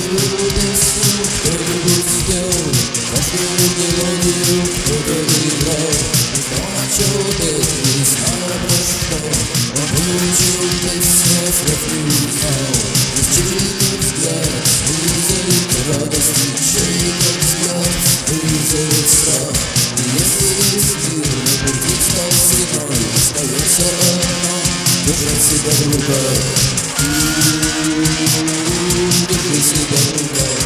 кто-нибудь сделал вашу мелодию, кто-то играл. Кто начал петь, не знаю про что, он выучил песню, слов не узнал. И чей-то взгляд вызовет радость, и чей-то взгляд вызовет страх. И если весь мир на пути стал стеной, остается одно — держать себя в руках. Держи себя в руках.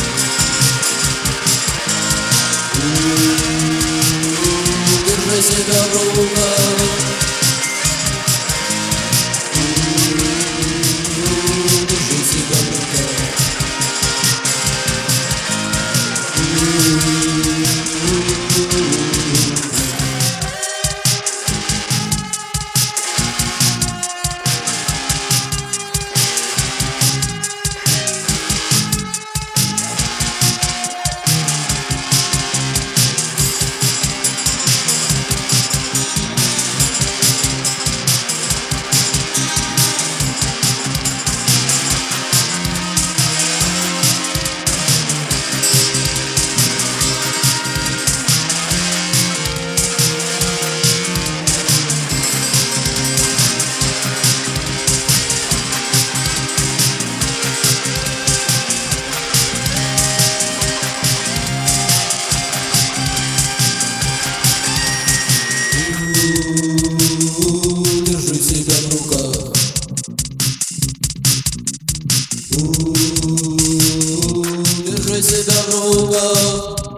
Держи себя в руках. Держи себя в руках. Держи себя в руках. Держи себя в руках.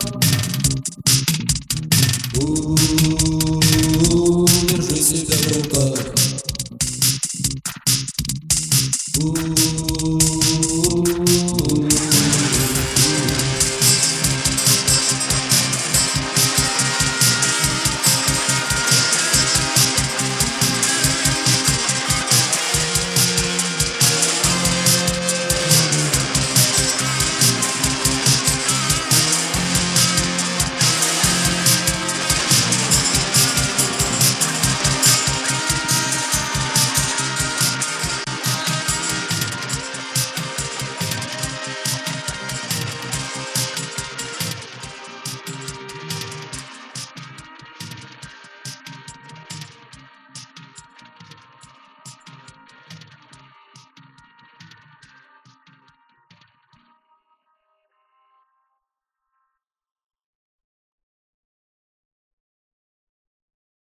Держи себя в руках.